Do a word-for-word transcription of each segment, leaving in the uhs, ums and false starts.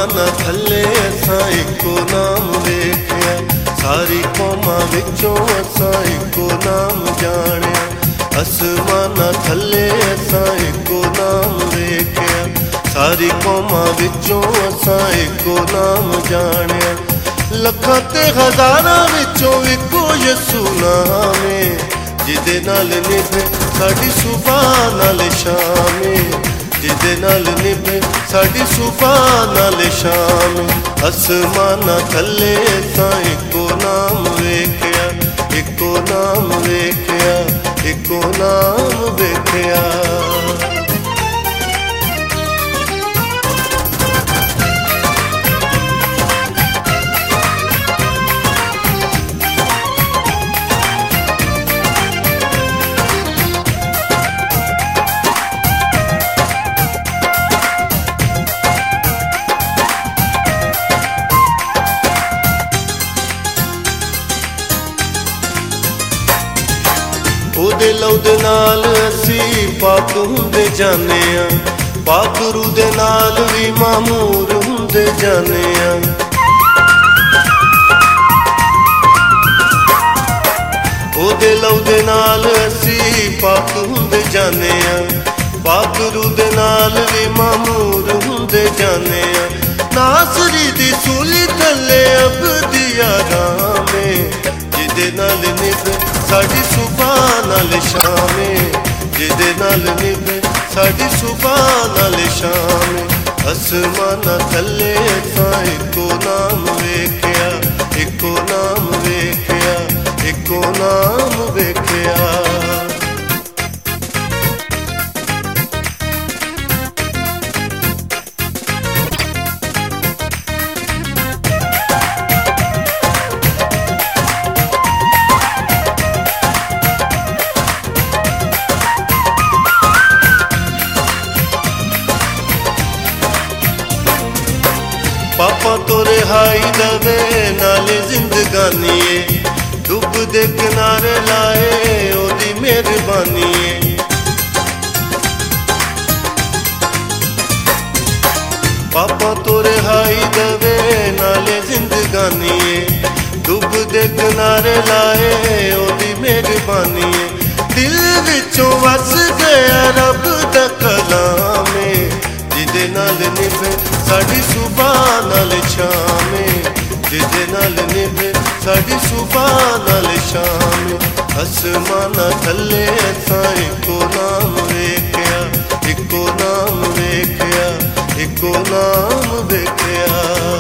आसमाना थले असां इको नाम वेखिया, सारी कौमां विचों असां इको नाम जानिया। आसमाना थले असां इको नाम वेखिया, सारी कौमां विचों असां इको नाम जानिया। लखां ते हज़ारां विचों इको यसू नाम है, जिदे नाल निभे साडी सुबह नाल शाम, जिदे नाल निभे साडी सुबह नाल शाम। आसमाना थले असां इको नाम वेखिया, इको नाम वेखिया, इको नाम वेखिया। ओदे लहू दे नाल असी पाक हुंदे जाने आ, पाक रूह दे नाल भी मामूर हुंदे जाने आ। ओदे लहू दे नाल असी पाक हुंदे जाने आ, पाक रूह दे नाल भी मामूर हुंदे जाने आ। नासरी दी सूली थले अबदी आराम, जिदे नाल निभे साडी सुबह नाल शाम, जिदे नाल निभे साडी सुबह नाल शाम। आसमाना थले असां इको नाम वेखिया, इको नाम वेखिया, इको नाम वेखिया। पापा तो रिहाई दवे नाले जिंदगानी, डुब दे किनारे लाए ओदी मेहरबानी। पापा तो रिहाई दवे नाले जिंदगानी, डुब दे किनारे लाए ओदी मेहरबानी। दिल विचों वस गया रब दा कलाम, जिदे नाल निभे साडी सुबह नाल शाम, जिदे नाल निभे साडी सुबह नाल शाम। आसमाना थले असां इको नाम वेखिया, इको नाम वेखिया, इको नाम वेखिया।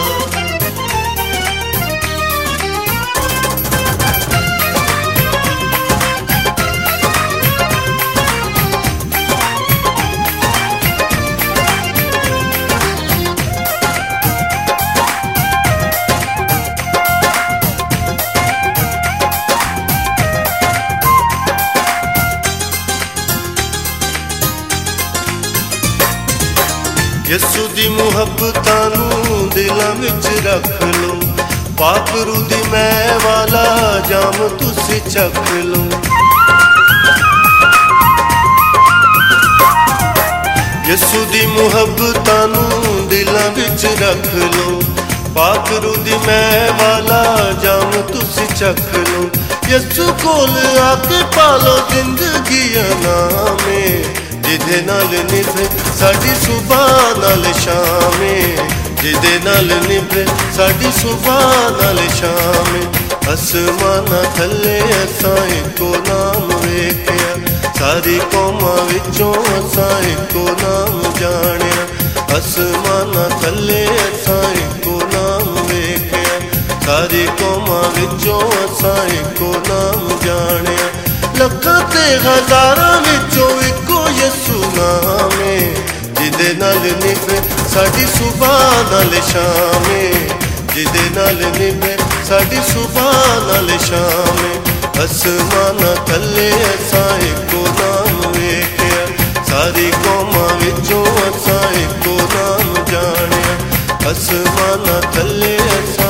यसू दी मुहब्बतां नूं दिलां विच रख लो, पाक रूह दी मैं वाला जाम तुसी चख लो। यसू दी मुहब्बतां नूं दिलां विच रख लो, पाक रूह दी मैं वाला जाम तुसी चख लो। यसू कोल आके पालो जिंदगी नाम, जिदे नाल निभे साडी सुबह नाल शाम, जिदे नाल निभे साडी सुबह नाल शाम। आसमाना थले असां इको नाम वेखिया, सारी कौमां विचों असां इको नाम जानिया। आसमाना थले असां इको नाम वेखिया, सारी कौमां विचों असां इको नाम जानिया। लखां ते हज़ारां विचों इको यसू नाम, जिदे नाल निभे साडी सुबह नाल शाम, जिदे नाल निभे साडी सुबह नाल शाम। आसमाना थले असां इको नाम वेखिया, सारी कौमां विचों असां इको नाम जानिया। आसमाना थले असां